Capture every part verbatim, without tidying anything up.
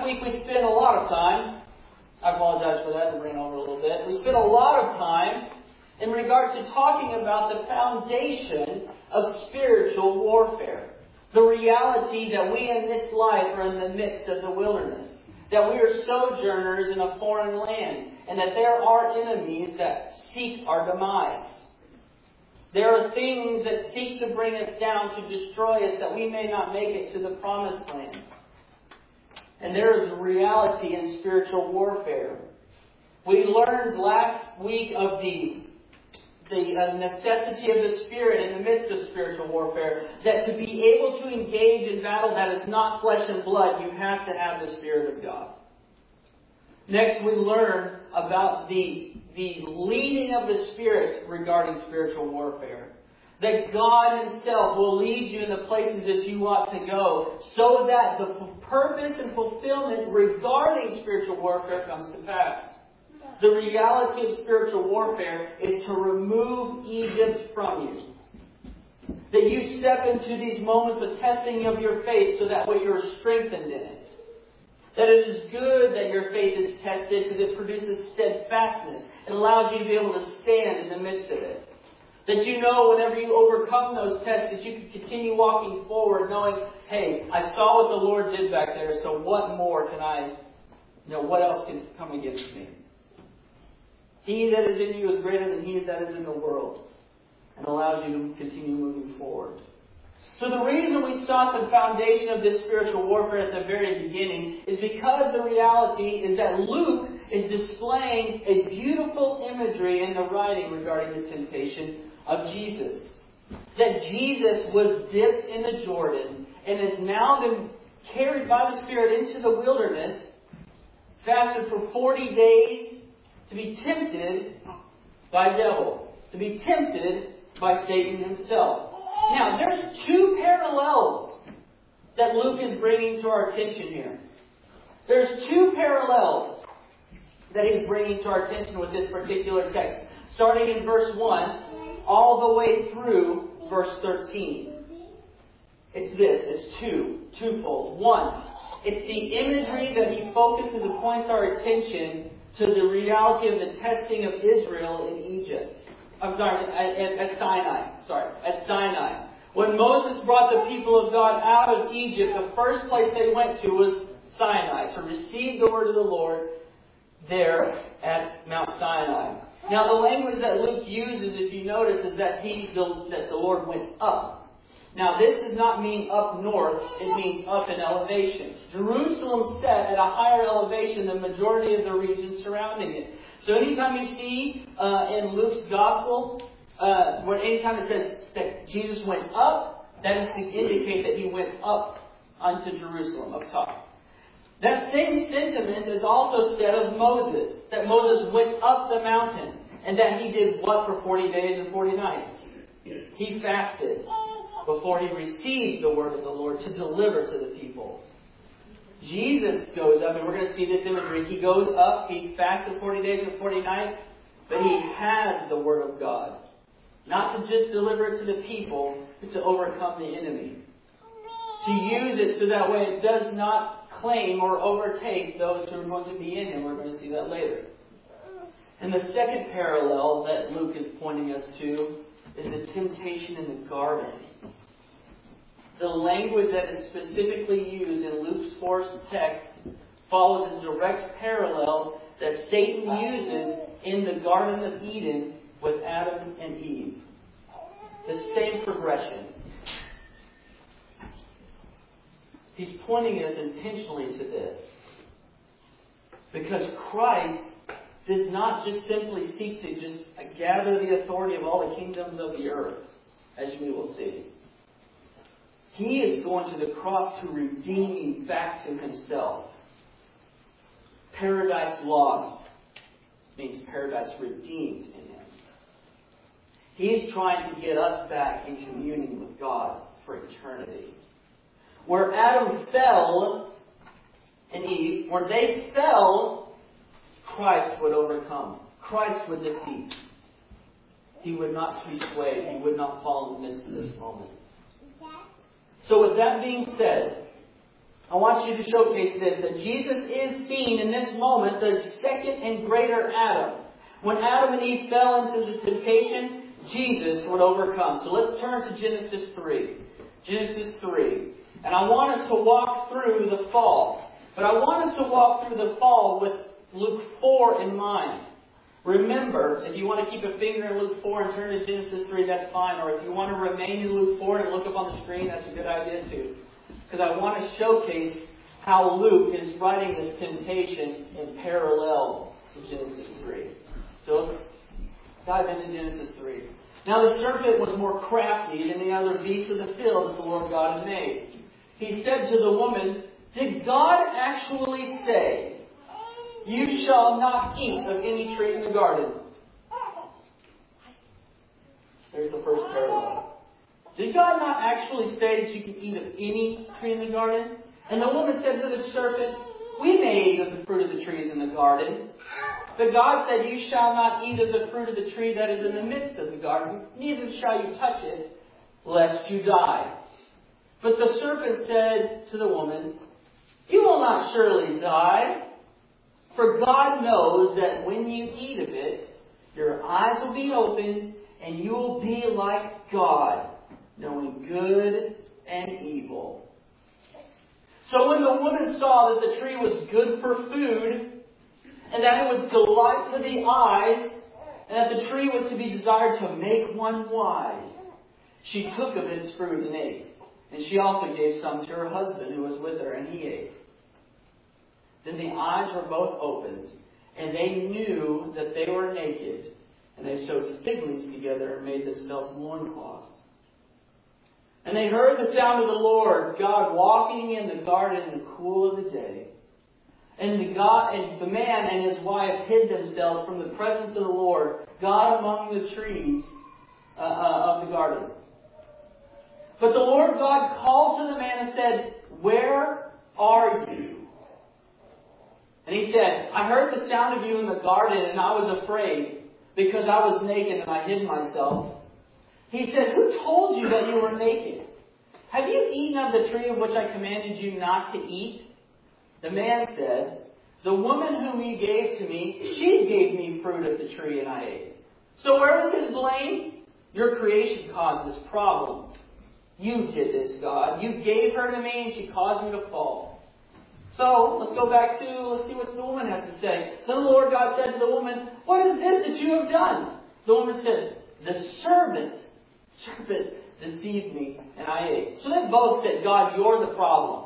week we spent a lot of time, I apologize for that, I ran over a little bit. We spent a lot of time in regards to talking about the foundation of spiritual warfare. The reality that we in this life are in the midst of the wilderness. That we are sojourners in a foreign land. And that there are enemies that seek our demise. There are things that seek to bring us down, to destroy us, that we may not make it to the promised land. And there is a reality in spiritual warfare. We learned last week of the the uh, necessity of the Spirit in the midst of spiritual warfare. That to be able to engage in battle that is not flesh and blood, you have to have the Spirit of God. Next, we learn about the, the leading of the Spirit regarding spiritual warfare. That God Himself will lead you in the places that you ought to go, so that the purpose and fulfillment regarding spiritual warfare comes to pass. The reality of spiritual warfare is to remove Egypt from you. That you step into these moments of testing of your faith so that way you're strengthened in it. That it is good that your faith is tested because it produces steadfastness. It allows you to be able to stand in the midst of it. That you know whenever you overcome those tests that you can continue walking forward knowing, hey, I saw what the Lord did back there, so what more can I, you know, what else can come against me? He that is in you is greater than he that is in the world. And allows you to continue moving forward. So the reason we sought the foundation of this spiritual warfare at the very beginning is because the reality is that Luke is displaying a beautiful imagery in the writing regarding the temptation of Jesus. That Jesus was dipped in the Jordan and has now been carried by the Spirit into the wilderness, fasted for forty days, to be tempted by devil. To be tempted by Satan himself. Now, there's two parallels that Luke is bringing to our attention here. There's two parallels that he's bringing to our attention with this particular text. Starting in verse one, all the way through verse thirteen. It's this. It's two. Twofold. One, it's the imagery that he focuses and points our attention to the reality of the testing of Israel in Egypt. I'm sorry, at, at, at Sinai. Sorry, at Sinai. When Moses brought the people of God out of Egypt, the first place they went to was Sinai, to receive the word of the Lord there at Mount Sinai. Now the language that Luke uses, if you notice, is that he, the, that the Lord went up. Now this does not mean up north, it means up in elevation. Jerusalem sat at a higher elevation than the majority of the region surrounding it. So anytime you see uh, in Luke's Gospel, uh, where anytime it says that Jesus went up, that is to indicate that He went up unto Jerusalem, up top. That same sentiment is also said of Moses, that Moses went up the mountain, and that he did what for forty days and forty nights? He fasted before he received the word of the Lord to deliver to the people. Jesus goes up, and we're going to see this imagery. He goes up, he's fasted forty days and forty nights, but he has the word of God. Not to just deliver it to the people, but to overcome the enemy. To use it so that way it does not claim or overtake those who are going to be in him. We're going to see that later. And the second parallel that Luke is pointing us to is the temptation in the garden. The language that is specifically used in Luke's fourth text follows a direct parallel that Satan uses in the Garden of Eden with Adam and Eve. The same progression. He's pointing us intentionally to this. Because Christ does not just simply seek to just gather the authority of all the kingdoms of the earth, as we will see. He is going to the cross to redeem back to Himself. Paradise lost means paradise redeemed in Him. He's trying to get us back in communion with God for eternity. Where Adam fell and Eve, where they fell, Christ would overcome. Christ would defeat. He would not be swayed. He would not fall in the midst of this moment. So with that being said, I want you to showcase this, that Jesus is seen in this moment, the second and greater Adam. When Adam and Eve fell into the temptation, Jesus would overcome. So let's turn to Genesis three. Genesis three. And I want us to walk through the fall. But I want us to walk through the fall with Luke four in mind. Remember, if you want to keep a finger in Luke four and turn to Genesis three, that's fine. Or if you want to remain in Luke four and look up on the screen, that's a good idea too. Because I want to showcase how Luke is writing this temptation in parallel to Genesis three. So let's dive into Genesis three. Now the serpent was more crafty than the other beasts of the field that the Lord God had made. He said to the woman, "Did God actually say, 'You shall not eat of any tree in the garden'?" There's the first parallel. Did God not actually say that you could eat of any tree in the garden? And the woman said to the serpent, "We may eat of the fruit of the trees in the garden. But God said, 'You shall not eat of the fruit of the tree that is in the midst of the garden, neither shall you touch it, lest you die.' But the serpent said to the woman, 'You will not surely die. For God knows that when you eat of it, your eyes will be opened, and you will be like God, knowing good and evil.' So when the woman saw that the tree was good for food, and that it was delight to the eyes, and that the tree was to be desired to make one wise, she took of its fruit and ate. And she also gave some to her husband who was with her, and he ate. Then the eyes were both opened, and they knew that they were naked, and they sewed fig leaves together and made themselves loincloths. And they heard the sound of the Lord God walking in the garden in the cool of the day. And the, God, and the man and his wife hid themselves from the presence of the Lord God among the trees uh, uh, of the garden. But the Lord God called to the man and said, 'Where are you?' And he said, 'I heard the sound of you in the garden, and I was afraid, because I was naked and I hid myself.' He said, 'Who told you that you were naked? Have you eaten of the tree of which I commanded you not to eat?' The man said, 'The woman whom you gave to me, she gave me fruit of the tree and I ate.' So where was his blame? Your creation caused this problem. You did this, God. You gave her to me and she caused me to fall. So let's go back to, let's see what the woman has to say. Then the Lord God said to the woman, 'What is this that you have done?' The woman said, 'The serpent, serpent deceived me and I ate.'" So they both said, "God, you're the problem.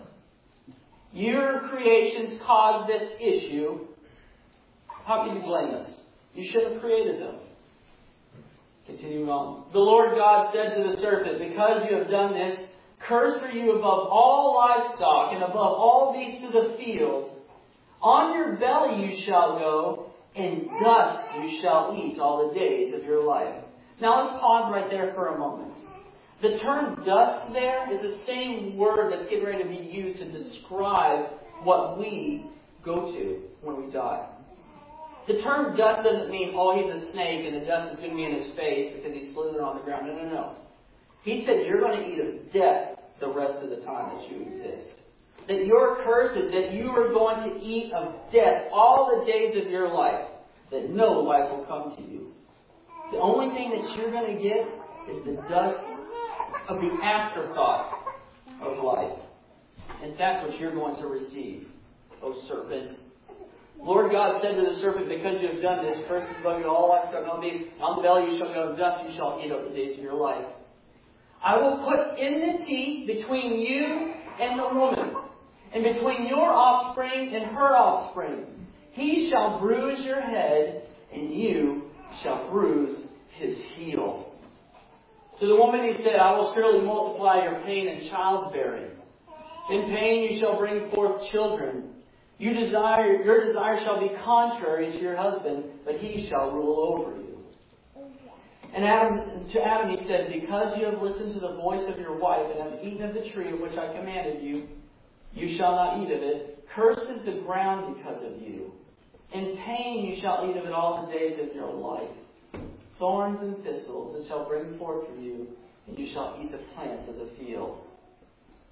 Your creations caused this issue. How can you blame us? You should have created them." Continuing on. The Lord God said to the serpent, "Because you have done this, cursed are you above all livestock and above all beasts of the field. On your belly you shall go, and dust you shall eat all the days of your life." Now let's pause right there for a moment. The term dust there is the same word that's getting ready to be used to describe what we go to when we die. The term dust doesn't mean, oh, he's a snake and the dust is going to be in his face because he's slithering on the ground. No, no, no. He said you're going to eat of death the rest of the time that you exist. That your curse is that you are going to eat of death all the days of your life. That no life will come to you. The only thing that you're going to get is the dust of the afterthought of life. And that's what you're going to receive, O serpent. Lord God said to the serpent, "Because you have done this, cursed is above you all livestock and all beasts. On the belly you shall go, dust you shall eat of the days of your life. I will put enmity between you and the woman, and between your offspring and her offspring. He shall bruise your head, and you shall bruise his heel." To the woman he said, "I will surely multiply your pain in childbearing. In pain you shall bring forth children. You desire, your desire shall be contrary to your husband, but he shall rule over you." And Adam, to Adam he said, "Because you have listened to the voice of your wife and have eaten of the tree of which I commanded you, you shall not eat of it. Cursed is the ground because of you. In pain you shall eat of it all the days of your life. Thorns and thistles it shall bring forth for you, and you shall eat the plants of the field."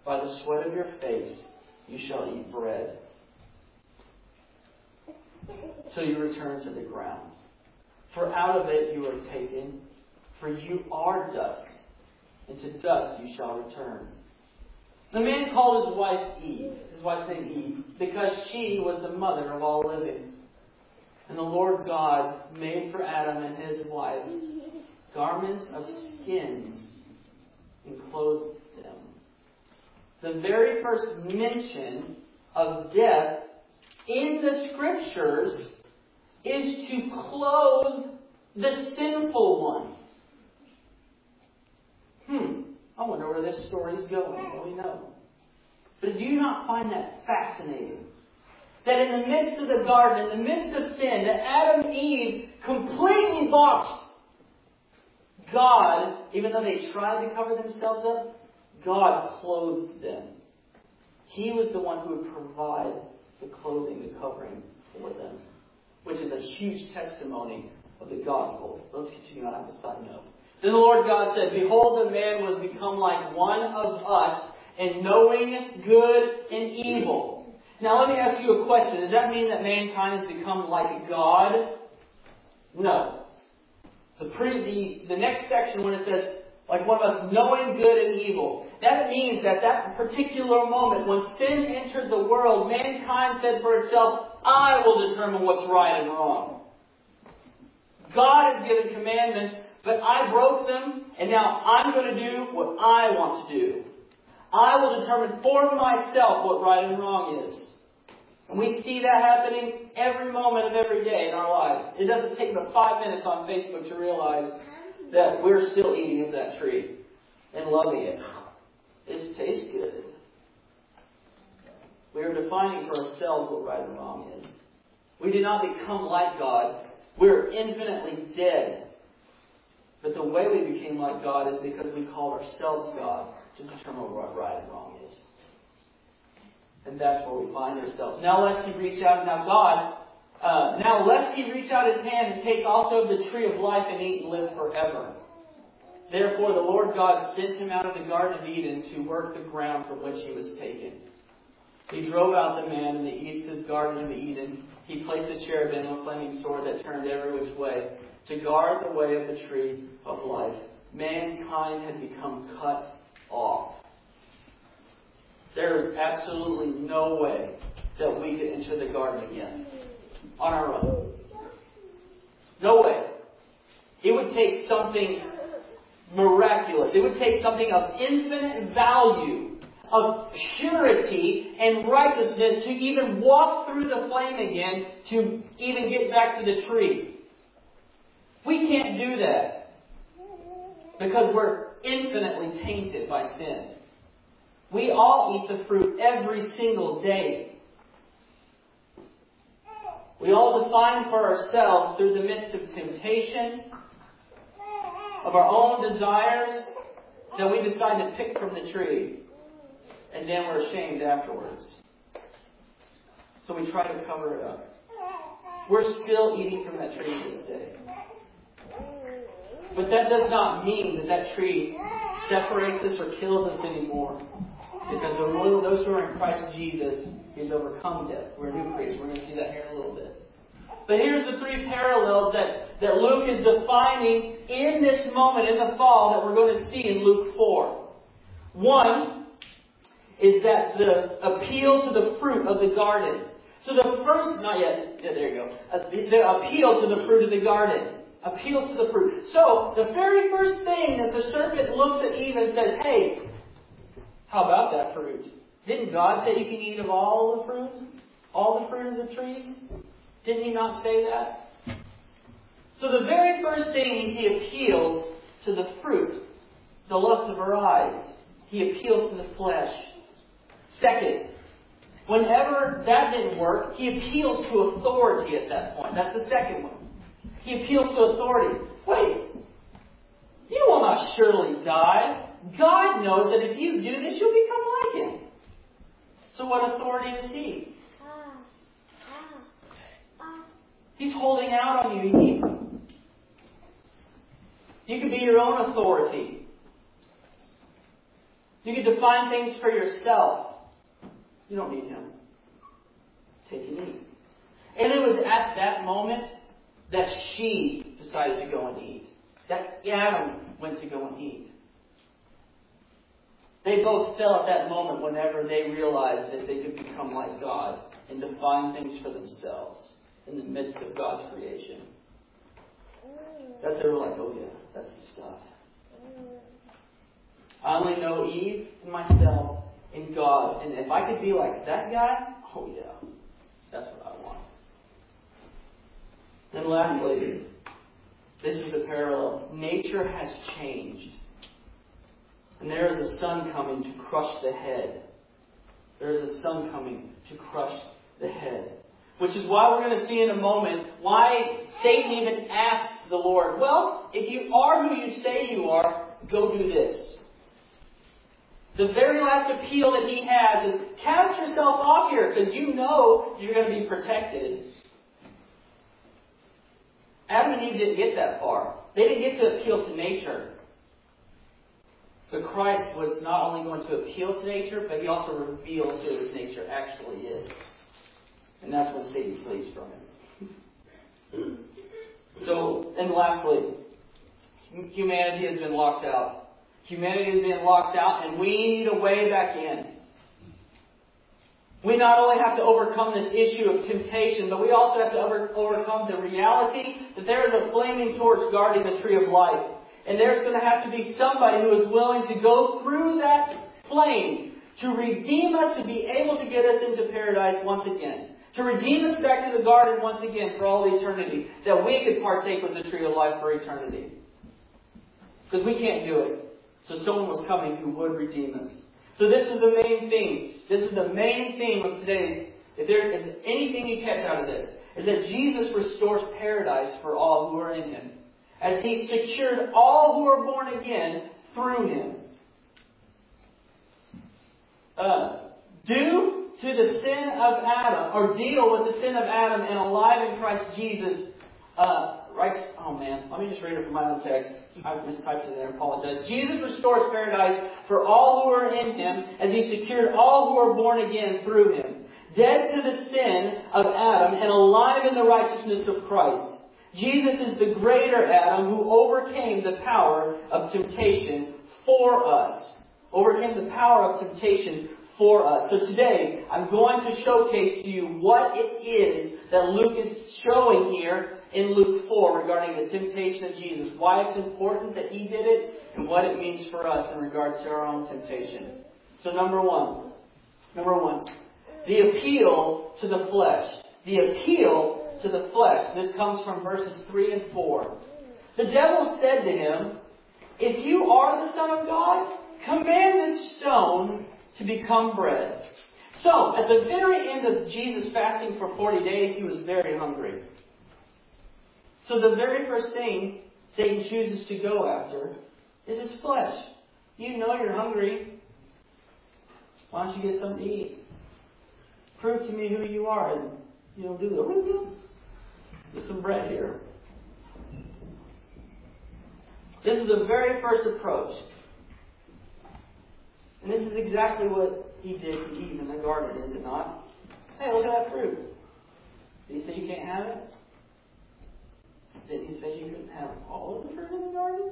by the sweat of your face you shall eat bread, till you return to the ground. For out of it you are taken, for you are dust, and to dust you shall return. The man called his wife Eve, his wife's name Eve, because she was the mother of all living. And the Lord God made for Adam and his wife garments of skins and clothed them. The very first mention of death in the Scriptures is to clothe the sinful ones. Hmm. I wonder where this story is going. Well, we know. But do you not find that fascinating? That in the midst of the garden, in the midst of sin, that Adam and Eve completely botched. God, even though they tried to cover themselves up, God clothed them. He was the one who would provide the clothing, the covering for them. Which is a huge testimony of the gospel. Let's continue on as a side note. Then the Lord God said, Behold, the man was become like one of us in knowing good and evil. Now let me ask you a question. Does that mean that mankind has become like God? No. The, pre, the, the next section when it says, like one of us knowing good and evil, that means that that particular moment when sin entered the world, mankind said for itself, I will determine what's right and wrong. God has given commandments, but I broke them, and now I'm going to do what I want to do. I will determine for myself what right and wrong is. And we see that happening every moment of every day in our lives. It doesn't take but five minutes on Facebook to realize that we're still eating of that tree and loving it. It tastes good. We are defining for ourselves what right and wrong is. We did not become like God. We're infinitely dead. But the way we became like God is because we called ourselves God to determine what right and wrong is. And that's where we find ourselves. Now lest he reach out, now God, uh, now lest he reach out his hand and take also the tree of life and eat and live forever. Therefore the Lord God sent him out of the Garden of Eden to work the ground from which he was taken. He drove out the man in the east of the Garden of Eden. He placed a cherubim and a flaming sword that turned every which way to guard the way of the tree of life. Mankind had become cut off. There is absolutely no way that we could enter the garden again on our own. No way. It would take something miraculous. It would take something of infinite value, of purity and righteousness to even walk through the flame again, to even get back to the tree. We can't do that because we're infinitely tainted by sin. We all eat the fruit every single day. We all define for ourselves through the midst of temptation, of our own desires, that we decide to pick from the tree. And then we're ashamed afterwards. So we try to cover it up. We're still eating from that tree to this day. But that does not mean that that tree separates us or kills us anymore. Because those who are in Christ Jesus, He's overcome death. We're new creatures. We're going to see that here in a little bit. But here's the three parallels that, that Luke is defining in this moment in the fall that we're going to see in Luke four. One is that the appeal to the fruit of the garden. So the first, not yet, yeah, there you go. Uh, the, the appeal to the fruit of the garden. Appeal to the fruit. So the very first thing that the serpent looks at Eve and says, hey, how about that fruit? Didn't God say you can eat of all the fruit? All the fruit of the trees? Didn't He not say that? So the very first thing is He appeals to the fruit, the lust of her eyes. He appeals to the flesh. Second, whenever that didn't work, He appeals to authority at that point. That's the second one. He appeals to authority. Wait, you will not surely die. God knows that if you do this, you'll become like Him. So what authority is He? He's holding out on you. He, you can be your own authority. You can define things for yourself. You don't need Him. Take and eat. And it was at that moment that she decided to go and eat. That Adam went to go and eat. They both fell at that moment whenever they realized that they could become like God and define things for themselves in the midst of God's creation. That they were like, oh yeah, that's the stuff. I only know Eve and myself and God. And if I could be like that guy, oh yeah, that's what I want. And lastly, this is the parallel. Nature has changed. And there is a sun coming to crush the head. There is a sun coming to crush the head. Which is why we're going to see in a moment why Satan even asks the Lord, well, if you are who you say you are, go do this. The very last appeal that he has is, cast yourself off here because you know you're going to be protected. Adam and Eve didn't get that far. They didn't get to appeal to nature. But Christ was not only going to appeal to nature, but He also reveals who His nature actually is. And that's when Satan flees from Him. So, and lastly, humanity has been locked out. Humanity has been locked out, and we need a way back in. We not only have to overcome this issue of temptation, but we also have to over, overcome the reality that there is a flaming torch guarding the tree of life. And there's going to have to be somebody who is willing to go through that flame to redeem us, to be able to get us into paradise once again. To redeem us back to the garden once again for all eternity. That we could partake with the tree of life for eternity. Because we can't do it. So someone was coming who would redeem us. So this is the main theme. This is the main theme of today's. If there is anything you catch out of this, is that Jesus restores paradise for all who are in Him. As He secured all who are born again through Him. Uh, due to the sin of Adam, or deal with the sin of Adam and alive in Christ Jesus, uh, right? Oh man, let me just read it from my own text. I mistyped it there, I apologize. Jesus restores paradise for all who are in Him, as He secured all who are born again through Him. Dead to the sin of Adam and alive in the righteousness of Christ. Jesus is the greater Adam who overcame the power of temptation for us. Overcame the power of temptation for us. So today, I'm going to showcase to you what it is that Luke is showing here in Luke four regarding the temptation of Jesus. Why it's important that He did it, and what it means for us in regards to our own temptation. So number one. Number one. The appeal to the flesh. The appeal to the flesh. This comes from verses three and four. The devil said to him, if you are the Son of God, command this stone to become bread. So, at the very end of Jesus fasting for forty days, He was very hungry. So the very first thing Satan chooses to go after is his flesh. You know you're hungry. Why don't you get something to eat? Prove to me who you are, and you'll do the There's some bread here. This is the very first approach. And this is exactly what He did to Eve in the garden, is it not? Hey, look at that fruit. Did He say you can't have it? Did He say you couldn't have all of the fruit in the garden?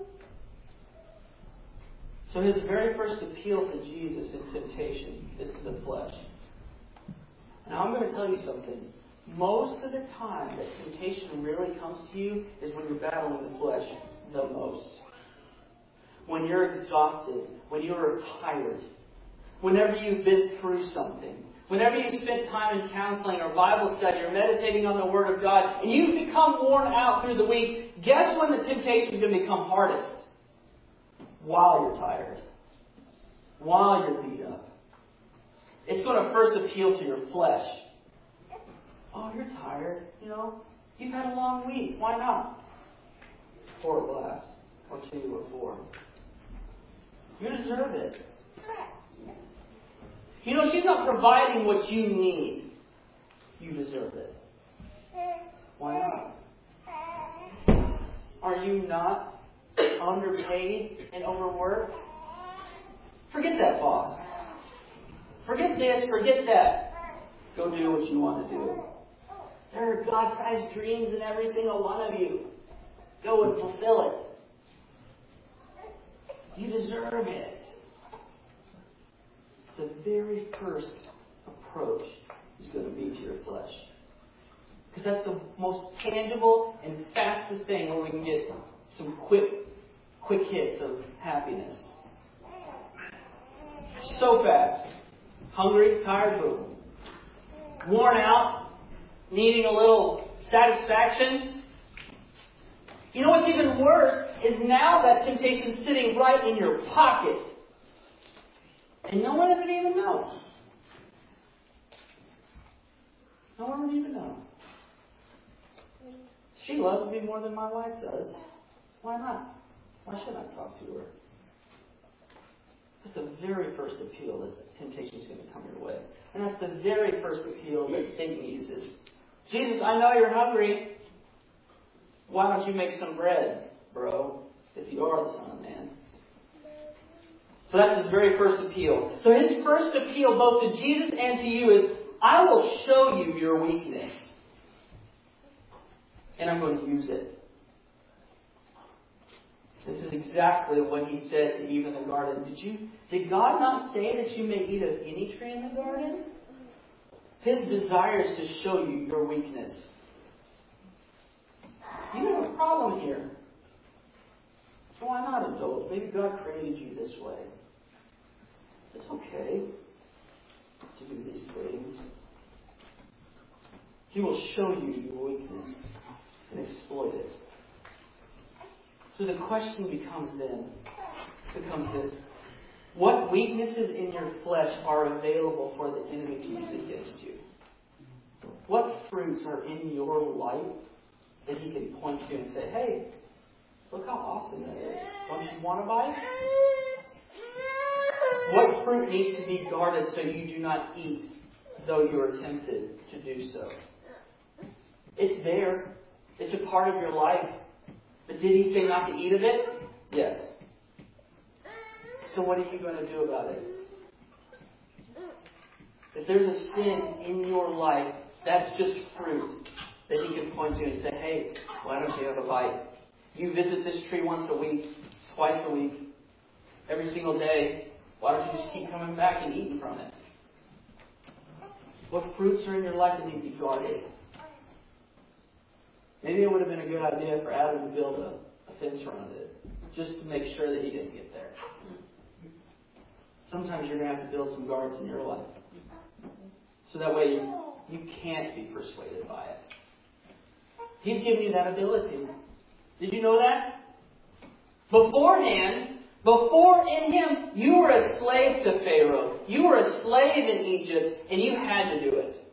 So His very first appeal to Jesus in temptation is to the flesh. Now I'm going to tell you something. Most of the time that temptation really comes to you is when you're battling the flesh the most. When you're exhausted. When you're tired. Whenever you've been through something. Whenever you've spent time in counseling or Bible study or meditating on the Word of God and you've become worn out through the week, guess when the temptation is going to become hardest? While you're tired. While you're beat up. It's going to first appeal to your flesh. Oh, you're tired. You know, you've had a long week. Why not? Pour a glass. Or two or four. You deserve it. You know, she's not providing what you need. You deserve it. Why not? Are you not underpaid and overworked? Forget that boss. Forget this, forget that. Go do what you want to do. There are God-sized dreams in every single one of you. Go and fulfill it. You deserve it. The very first approach is going to be to your flesh. Because that's the most tangible and fastest thing where we can get some quick, quick hits of happiness. So fast. Hungry, tired, boom. Worn out, needing a little satisfaction. You know what's even worse is now that temptation's sitting right in your pocket. And no one would even know. No one would even know. She loves me more than my wife does. Why not? Why shouldn't I talk to her? That's the very first appeal that temptation is going to come your way. And that's the very first appeal that Satan uses. Jesus, I know you're hungry. Why don't you make some bread, bro, if you are the Son of Man? So that's his very first appeal. So his first appeal both to Jesus and to you is, I will show you your weakness. And I'm going to use it. This is exactly what he said to Eve in the garden. Did you? Did God not say that you may eat of any tree in the garden? His desire is to show you your weakness. You have a problem here. So why not indulge? Maybe God created you this way. It's okay to do these things. He will show you your weakness and exploit it. So the question becomes then, becomes this. What weaknesses in your flesh are available for the enemy to use against you? What fruits are in your life that he can point to and say, hey, look how awesome that is. Don't you want to buy it? What fruit needs to be guarded so you do not eat, though you are tempted to do so? It's there. It's a part of your life. But did he say not to eat of it? Yes. So what are you going to do about it? If there's a sin in your life, that's just fruit that he can point to and say, hey, why don't you have a bite? You visit this tree once a week, twice a week, every single day. Why don't you just keep coming back and eating from it? What fruits are in your life that need to be guarded? Maybe it would have been a good idea for Adam to build a, a fence around it, just to make sure that he didn't get there. Sometimes you're going to have to build some guards in your life. So that way you, you can't be persuaded by it. He's given you that ability. Did you know that? Beforehand, before in him, you were a slave to Pharaoh. You were a slave in Egypt, and you had to do it.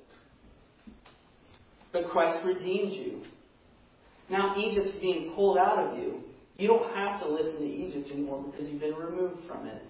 But Christ redeemed you. Now Egypt's being pulled out of you. You don't have to listen to Egypt anymore because you've been removed from it.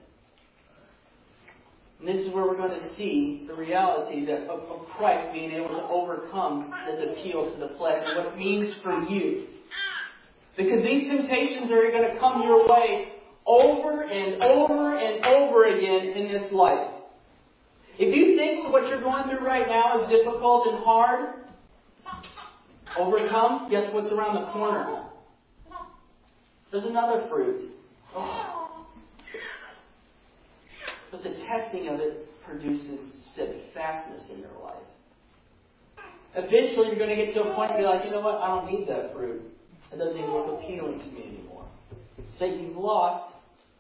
And this is where we're going to see the reality that of, of Christ being able to overcome this appeal to the flesh and what it means for you. Because these temptations are going to come your way over and over and over again in this life. If you think what you're going through right now is difficult and hard, overcome, guess what's around the corner? There's another fruit. Oh. But the testing of it produces steadfastness in your life. Eventually you're going to get to a point where you're like, you know what, I don't need that fruit. It doesn't even look appealing to me anymore. Satan, you've lost.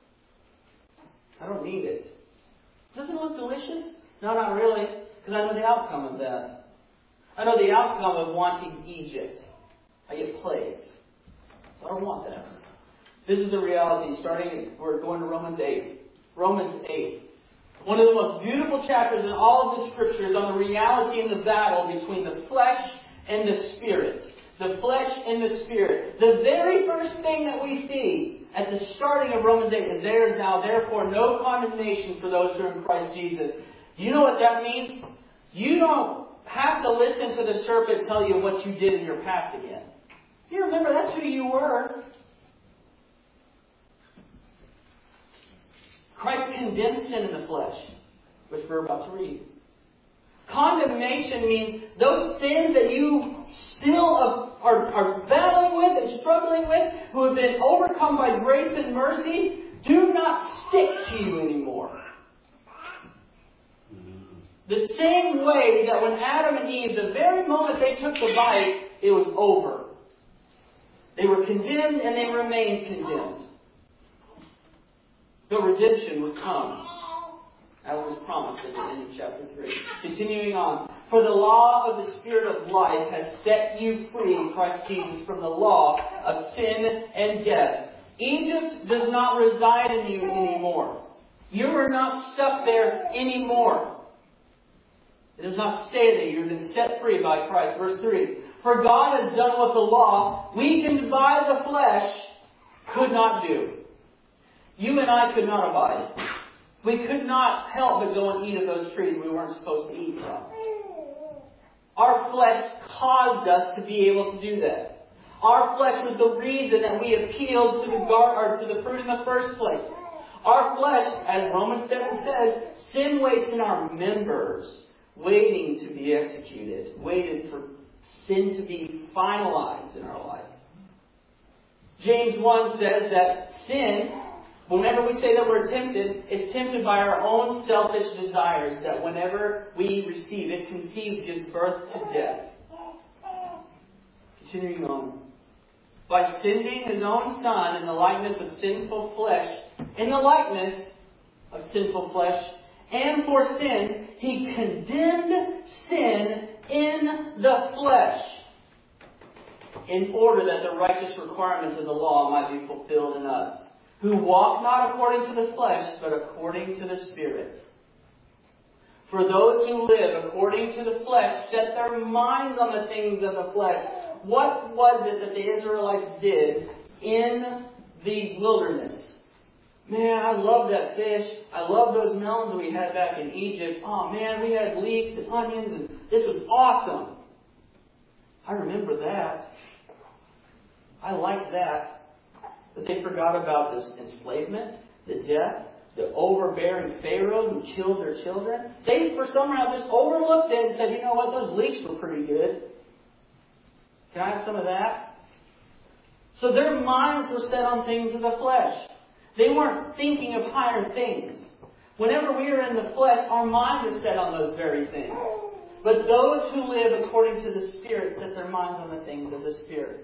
I don't need it. Doesn't it look delicious? No, not really, because I know the outcome of that. I know the outcome of wanting Egypt. I get plagues. So I don't want that. This is the reality. Starting, we're going to Romans eight. Romans eight. One of the most beautiful chapters in all of the Scriptures on the reality and the battle between the flesh and the Spirit. The flesh and the Spirit. The very first thing that we see at the starting of Romans eight is there is now therefore no condemnation for those who are in Christ Jesus. Do you know what that means? You don't have to listen to the serpent tell you what you did in your past again. You remember that's who you were. Christ condemns sin in the flesh, which we're about to read. Condemnation means those sins that you still are, are battling with and struggling with, who have been overcome by grace and mercy, do not stick to you anymore. The same way that when Adam and Eve, the very moment they took the bite, it was over. They were condemned and they remained condemned. The redemption would come, as was promised at the end of chapter three. Continuing on. For the law of the Spirit of life has set you free in Christ Jesus from the law of sin and death. Egypt does not reside in you anymore. You are not stuck there anymore. It does not stay there. You've been set free by Christ. Verse three. For God has done what the law, weakened by the flesh, could not do. You and I could not abide. We could not help but go and eat of those trees we weren't supposed to eat from. Our flesh caused us to be able to do that. Our flesh was the reason that we appealed to the gar- or to the fruit in the first place. Our flesh, as Romans seven says, sin waits in our members, waiting to be executed, waiting for sin to be finalized in our life. James one says that sin, whenever we say that we're tempted, is tempted by our own selfish desires, that whenever we receive, it conceives, gives birth to death. Continuing on. By sending His own Son in the likeness of sinful flesh, in the likeness of sinful flesh, and for sin, He condemned sin in the flesh, in order that the righteous requirements of the law might be fulfilled in us, who walk not according to the flesh, but according to the Spirit. For those who live according to the flesh set their minds on the things of the flesh. What was it that the Israelites did in the wilderness? Man, I love that fish. I love those melons we had back in Egypt. Oh man, we had leeks and onions, and this was awesome. I remember that. I like that. But they forgot about this enslavement, the death, the overbearing Pharaoh who kills their children. They, for some reason, just overlooked it and said, you know what, those leeks were pretty good. Can I have some of that? So their minds were set on things of the flesh. They weren't thinking of higher things. Whenever we are in the flesh, our minds are set on those very things. But those who live according to the Spirit set their minds on the things of the Spirit.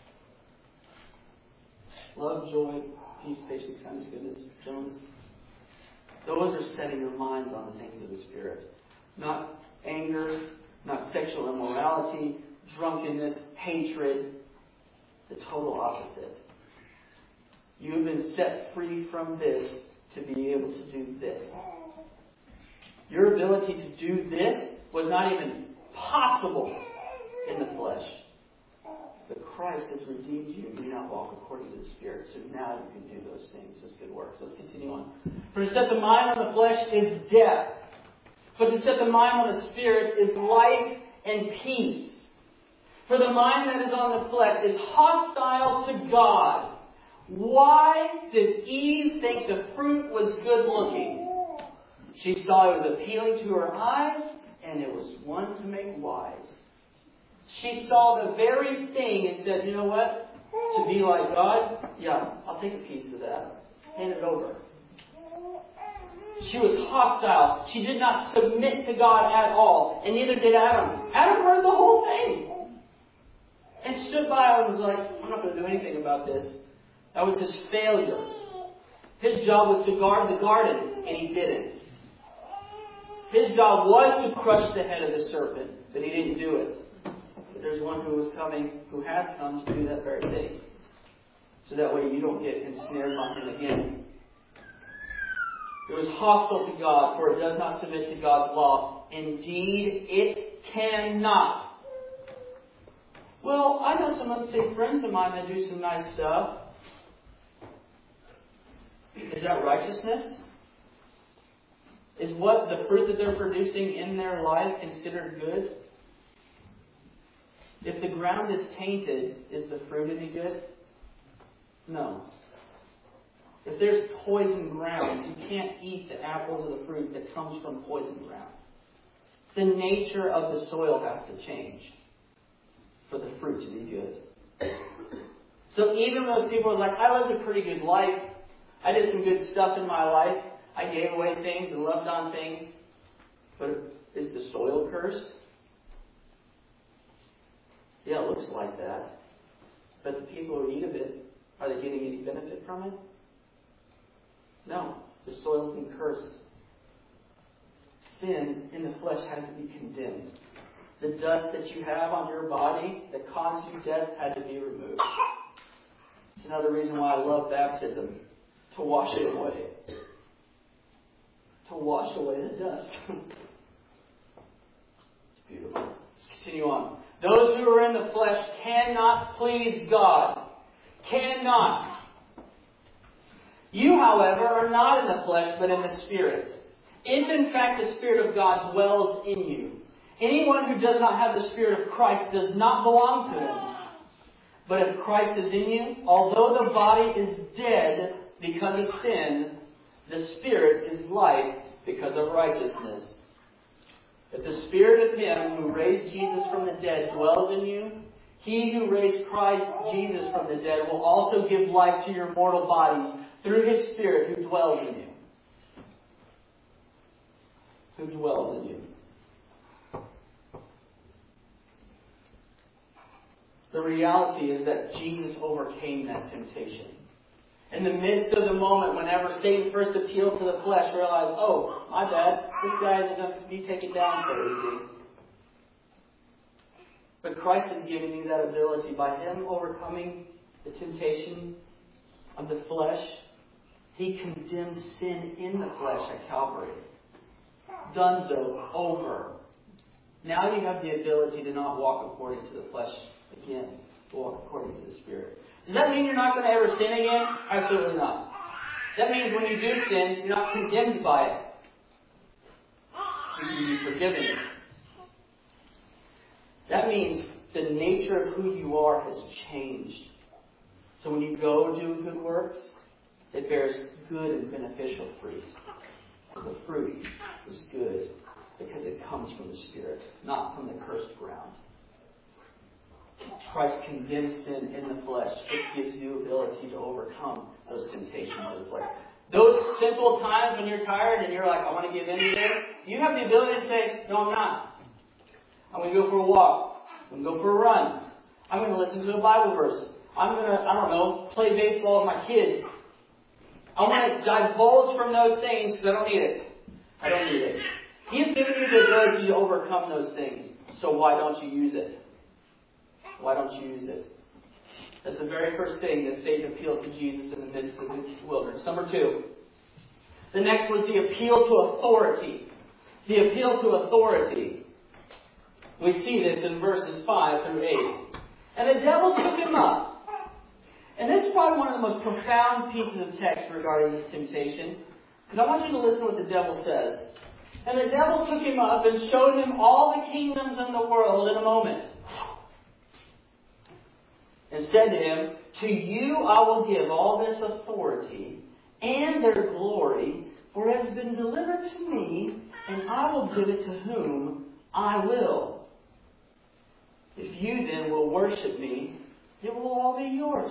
Love, joy, peace, patience, kindness, goodness, gentleness. Those are setting their minds on the things of the Spirit. Not anger, not sexual immorality, drunkenness, hatred. The total opposite. You have been set free from this to be able to do this. Your ability to do this was not even possible in the flesh. But Christ has redeemed you and you now walk according to the Spirit. So now you can do those things, those good works. Let's continue on. For to set the mind on the flesh is death. But to set the mind on the Spirit is life and peace. For the mind that is on the flesh is hostile to God. Why did Eve think the fruit was good looking? She saw it was appealing to her eyes, and it was one to make wise. She saw the very thing and said, you know what? To be like God? Yeah, I'll take a piece of that. Hand it over. She was hostile. She did not submit to God at all. And neither did Adam. Adam heard the whole thing. And stood by and was like, I'm not going to do anything about this. That was his failure. His job was to guard the garden, and he didn't. His job was to crush the head of the serpent, but he didn't do it. But there's one who was coming, who has come to do that very thing. So that way you don't get ensnared by him again. It was hostile to God, for it does not submit to God's law. Indeed, it cannot. Well, I know some unsaved friends of mine that do some nice stuff. Is that righteousness? Is what the fruit that they're producing in their life considered good? If the ground is tainted, is the fruit any good? No. If there's poison grounds, you can't eat the apples or the fruit that comes from poison ground. The nature of the soil has to change for the fruit to be good. So even those people are like, I lived a pretty good life. I did some good stuff in my life. I gave away things and loved on things. But is the soil cursed? Yeah, it looks like that. But the people who eat of it, are they getting any benefit from it? No. The soil's been cursed. Sin in the flesh had to be condemned. The dust that you have on your body that caused you death had to be removed. It's another reason why I love baptism. To wash it away. To wash away the dust. It's beautiful. Let's continue on. Those who are in the flesh cannot please God. Cannot. You, however, are not in the flesh, but in the Spirit. If in fact the Spirit of God dwells in you. Anyone who does not have the Spirit of Christ does not belong to Him. But if Christ is in you, although the body is dead because of sin, the Spirit is life because of righteousness. If the Spirit of Him who raised Jesus from the dead dwells in you, He who raised Christ Jesus from the dead will also give life to your mortal bodies through His Spirit who dwells in you. Who dwells in you. The reality is that Jesus overcame that temptation. In the midst of the moment, whenever Satan first appealed to the flesh, realized, oh, my bad, this guy isn't going to be taken down so easy. But Christ has given you that ability by Him overcoming the temptation of the flesh. He condemned sin in the flesh at Calvary. Donezo, over. Now you have the ability to not walk according to the flesh again, walk according to the Spirit. Does that mean you're not going to ever sin again? Absolutely not. That means when you do sin, you're not condemned by it. You can be forgiven. That means the nature of who you are has changed. So when you go do good works, it bears good and beneficial fruit. The fruit is good because it comes from the Spirit, not from the cursed ground. Christ condemns sin in the flesh, which gives you the ability to overcome those temptations of the flesh. Those simple times when you're tired and you're like, I want to give in today, you have the ability to say, no, I'm not. I'm going to go for a walk. I'm going to go for a run. I'm going to listen to a Bible verse. I'm going to, I don't know, play baseball with my kids. I want to divulge from those things because I don't need it. I don't need it. He's given you the ability to overcome those things. So why don't you use it? Why don't you use it? That's the very first thing that Satan appealed to Jesus in the midst of the wilderness. Number two. The next was the appeal to authority. The appeal to authority. We see this in verses five through eight. And the devil took him up. And this is probably one of the most profound pieces of text regarding this temptation. Because I want you to listen to what the devil says. And the devil took him up and showed him all the kingdoms in the world in a moment. And said to him, to you I will give all this authority and their glory, for it has been delivered to me, and I will give it to whom I will. If you then will worship me, it will all be yours.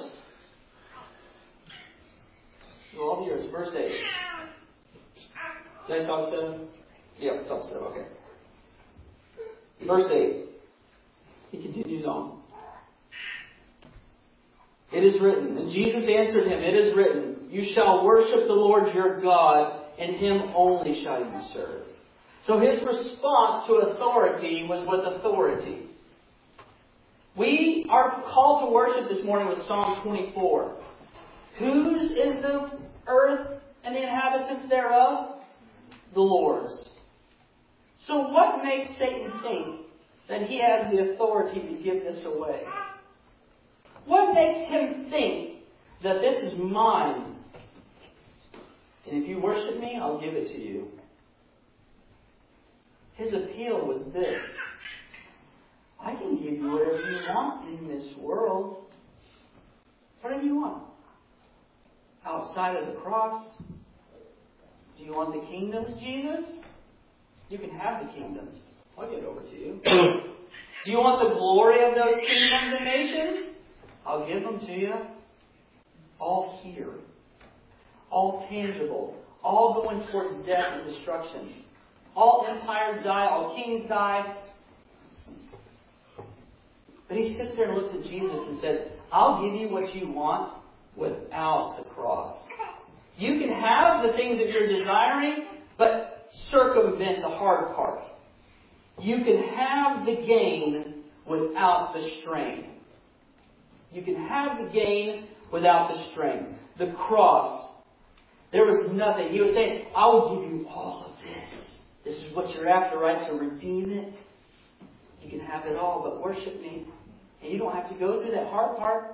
It will all be yours. Verse eight. Did I stop seven? Yeah, stop seven. Okay. Verse eight. He continues on. It is written, and Jesus answered him, it is written, you shall worship the Lord your God, and Him only shall you serve. So his response to authority was with authority. We are called to worship this morning with Psalm twenty-four. Whose is the earth and the inhabitants thereof? The Lord's. So what makes Satan think that he has the authority to give this away? What makes him think that this is mine? And if you worship me, I'll give it to you. His appeal was this. I can give you whatever you want in this world. Whatever you want. I'll outside of the cross. Do you want the kingdoms, Jesus? You can have the kingdoms. I'll get over to you. Do you want the glory of those kingdoms and nations? I'll give them to you. All here. All tangible. All going towards death and destruction. All empires die. All kings die. But he sits there and looks at Jesus and says, I'll give you what you want without the cross. You can have the things that you're desiring, but circumvent the hard part. You can have the gain without the strain. You can have the gain without the strain. The cross. There was nothing. He was saying, I will give you all of this. This is what you're after, right? To redeem it. You can have it all, but worship me. And you don't have to go through that hard part.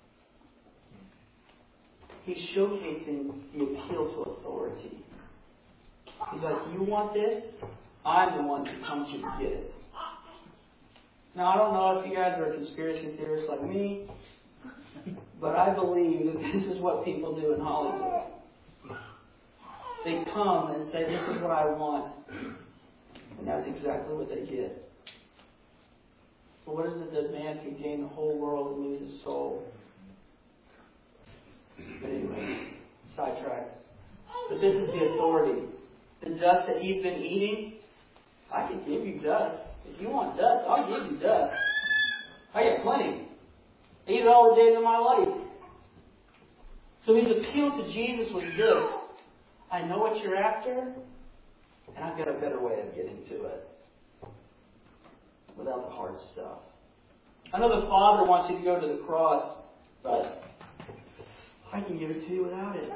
He's showcasing the appeal to authority. He's like, you want this? I'm the one who comes to get it. Now, I don't know if you guys are conspiracy theorists like me, but I believe that this is what people do in Hollywood. They come and say, this is what I want. And that's exactly what they get. But what is it that man can gain the whole world and lose his soul? But anyway, sidetracked. But this is the authority. The dust that he's been eating, I can give you dust. If you want dust, I'll give you dust. I get plenty. I eat it all the days of my life. So his appeal to Jesus was this. I know what you're after, and I've got a better way of getting to it. Without the hard stuff. I know the Father wants you to go to the cross, but I can give it to you without it.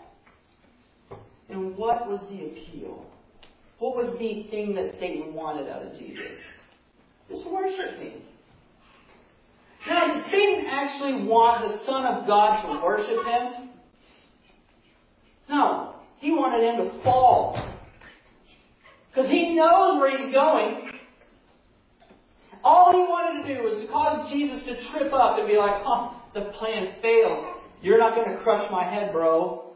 And what was the appeal? What was the thing that Satan wanted out of Jesus? Just worship me. Now, did Satan actually want the Son of God to worship him? No. He wanted him to fall. Because he knows where he's going. All he wanted to do was to cause Jesus to trip up and be like, oh, the plan failed. You're not going to crush my head, bro.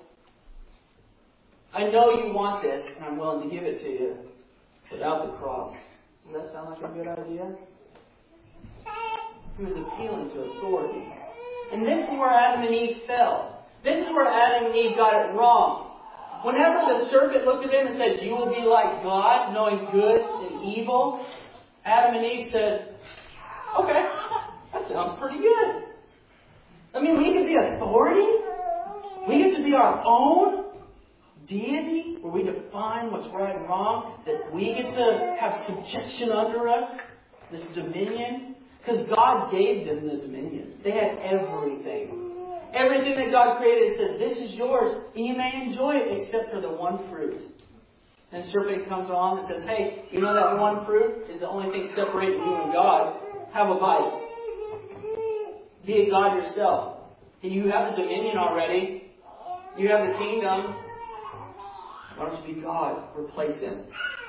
I know you want this, and I'm willing to give it to you without the cross. Does that sound like a good idea? He was appealing to authority. And this is where Adam and Eve fell. This is where Adam and Eve got it wrong. Whenever the serpent looked at him and said, you will be like God, knowing good and evil, Adam and Eve said, okay, that sounds pretty good. I mean, we get the authority. We get to be our own deity, where we define what's right and wrong, that we get to have subjection under us, this dominion. Because God gave them the dominion. They had everything. Everything that God created says, this is yours, and you may enjoy it except for the one fruit. And the serpent comes along and says, hey, you know that one fruit is the only thing separating you and God? Have a bite. Be a God yourself. You have the dominion already. You have the kingdom. Why don't you be God? Replace him.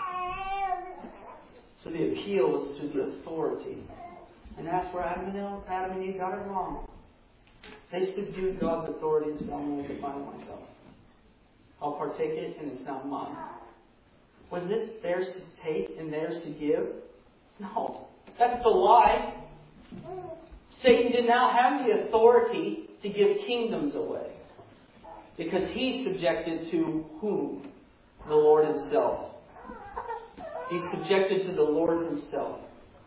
So the appeal was to the authority. And that's where Adam and, Adam and Eve got it wrong. They subdued God's authority and said, I'm going to define myself. I'll partake it and it's not mine. Was it theirs to take and theirs to give? No. That's the lie. Satan did not have the authority to give kingdoms away. Because he's subjected to whom? The Lord himself. He's subjected to the Lord himself.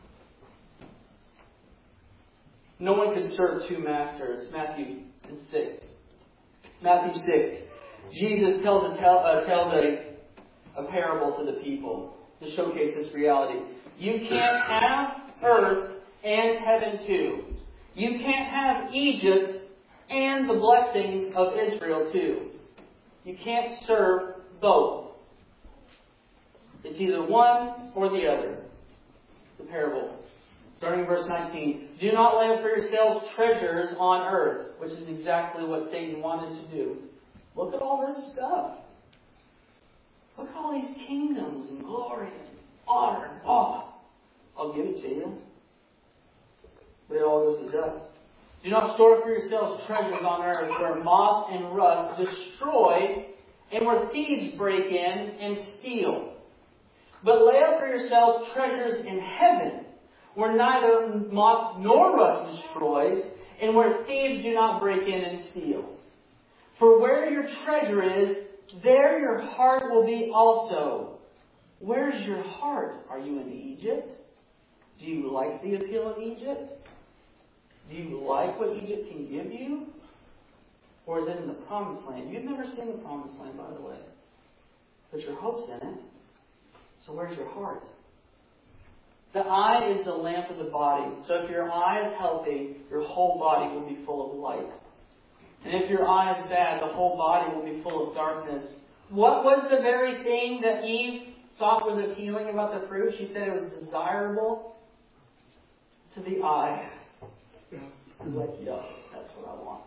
No one could serve two masters. Matthew six. Matthew six. Jesus tells a, tell, uh, tells a, a parable to the people to showcase this reality. You can't have earth and heaven too. You can't have Egypt and the blessings of Israel too. You can't serve both. It's either one or the other. The parable. Starting in verse nineteen. Do not lay up for yourselves treasures on earth, which is exactly what Satan wanted to do. Look at all this stuff. Look at all these kingdoms and glory and honor and awe. I'll give it to you. But it all goes to dust. Do not store up for yourselves treasures on earth where moth and rust destroy and where thieves break in and steal. But lay up for yourselves treasures in heaven where neither moth nor rust destroys and where thieves do not break in and steal. For where your treasure is, there your heart will be also. Where's your heart? Are you in Egypt? Do you like the appeal of Egypt? Do you like what Egypt can give you? Or is it in the Promised Land? You've never seen the Promised Land, by the way. But your hope's in it. So where's your heart? The eye is the lamp of the body. So if your eye is healthy, your whole body will be full of light. And if your eye is bad, the whole body will be full of darkness. What was the very thing that Eve thought was appealing about the fruit? She said it was desirable to the eye. It was like, yeah, that's what I want.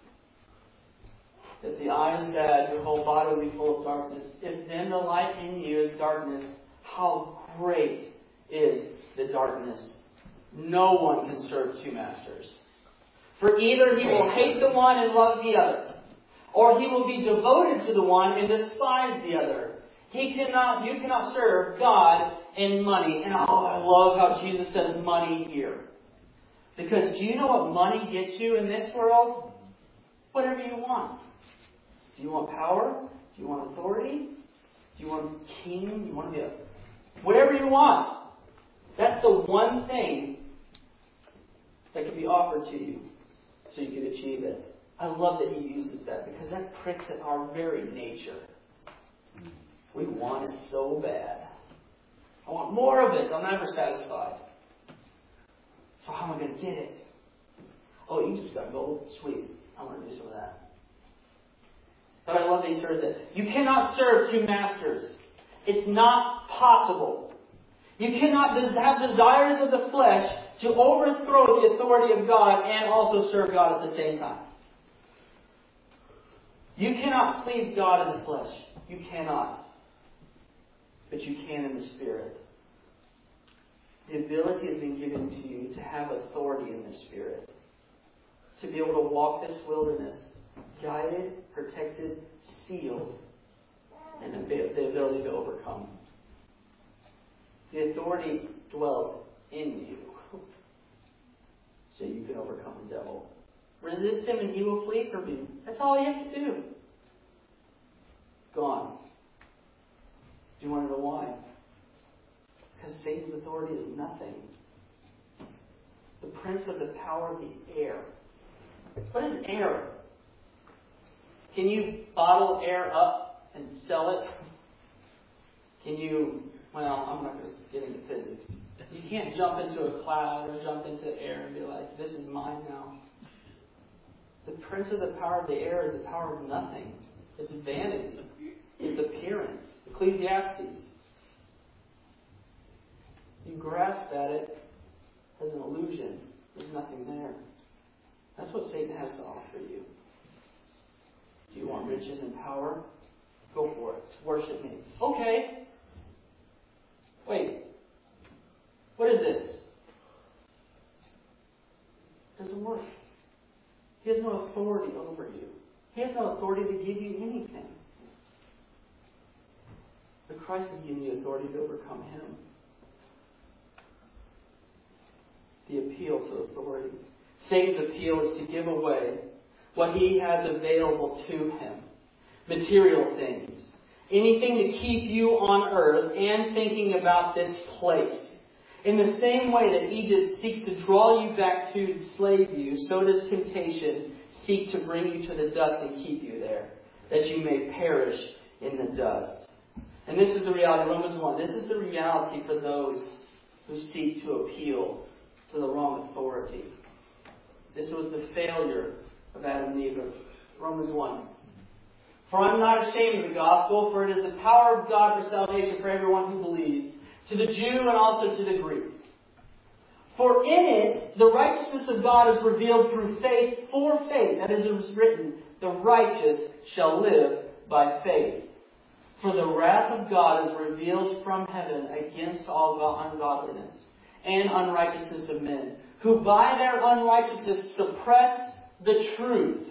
If the eye is bad, your whole body will be full of darkness. If then the light in you is darkness, how great is the darkness? No one can serve two masters. For either he will hate the one and love the other, or he will be devoted to the one and despise the other. He cannot, you cannot serve God and money. And oh, I love how Jesus says money here. Because do you know what money gets you in this world? Whatever you want. Do you want power? Do you want authority? Do you want king? Do you want to be a... Whatever you want. That's the one thing that can be offered to you so you can achieve it. I love that he uses that because that pricks at our very nature. We want it so bad. I want more of it. I'm never satisfied. So how am I going to get it? Oh, you just got gold? Sweet. I want to do some of that. But I love that he says that you cannot serve two masters. It's not possible. You cannot have desires of the flesh to overthrow the authority of God and also serve God at the same time. You cannot please God in the flesh. You cannot. But you can in the Spirit. The ability has been given to you to have authority in the Spirit. To be able to walk this wilderness guided, protected, sealed, and the ability to overcome. The authority dwells in you. So you can overcome the devil. Resist him and he will flee from you. That's all you have to do. Gone. Do you want to know why? Because Satan's authority is nothing. The prince of the power of the air. What is air? Can you bottle air up and sell it? Can you, well, I'm not going to get into physics. You can't jump into a cloud or jump into air and be like, this is mine now. The prince of the power of the air is the power of nothing. It's vanity. It's appearance. Ecclesiastes. You grasp at it as an illusion. There's nothing there. That's what Satan has to offer you. Do you want riches and power? Go for it. Worship me. Okay. Wait. What is this? It doesn't work. He has no authority over you. He has no authority to give you anything. But Christ has given you authority to overcome him. The appeal to authority. Satan's appeal is to give away what he has available to him. Material things. Anything to keep you on earth and thinking about this place. In the same way that Egypt seeks to draw you back to enslave you, so does temptation seek to bring you to the dust and keep you there, that you may perish in the dust. And this is the reality, Romans one. This is the reality for those who seek to appeal to the wrong authority. This was the failure of Adam and Eve. Romans one. For I am not ashamed of the gospel, for it is the power of God for salvation for everyone who believes, to the Jew and also to the Greek. For in it, the righteousness of God is revealed through faith for faith. That is, it was written, the righteous shall live by faith. For the wrath of God is revealed from heaven against all ungodliness and unrighteousness of men, who by their unrighteousness suppress the truth.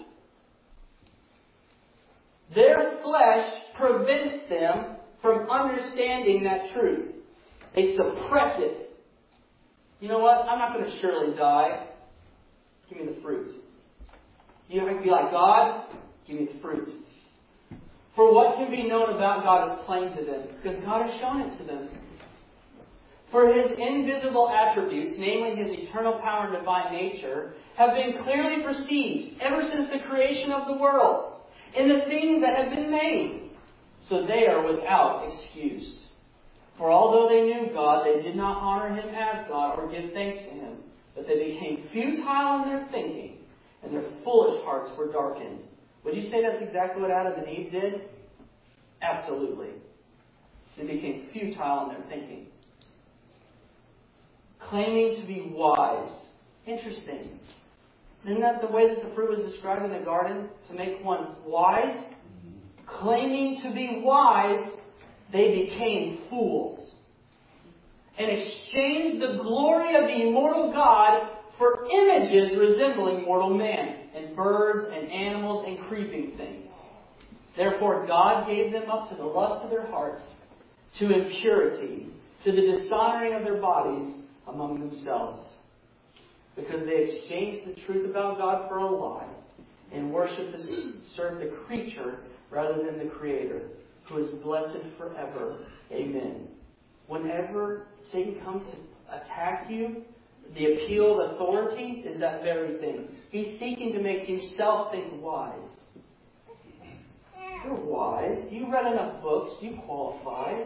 Their flesh prevents them from understanding that truth. They suppress it. You know what? I'm not going to surely die. Give me the fruit. You have to be like, God, give me the fruit. For what can be known about God is plain to them, because God has shown it to them. For His invisible attributes, namely His eternal power and divine nature, have been clearly perceived ever since the creation of the world, in the things that have been made. So they are without excuse. For although they knew God, they did not honor Him as God or give thanks to Him, but they became futile in their thinking, and their foolish hearts were darkened. Would you say that's exactly what Adam and Eve did? Absolutely. They became futile in their thinking. Claiming to be wise. Interesting. Isn't that the way that the fruit was described in the garden? To make one wise? Claiming to be wise, they became fools. And exchanged the glory of the immortal God for images resembling mortal man, and birds and animals and creeping things. Therefore God gave them up to the lust of their hearts, to impurity, to the dishonoring of their bodies among themselves. Because they exchanged the truth about God for a lie, and worshiped the, served the creature rather than the Creator, who is blessed forever. Amen. Whenever Satan comes to attack you, the appeal of authority is that very thing. He's seeking to make himself think wise. You're wise. You read enough books. You qualify.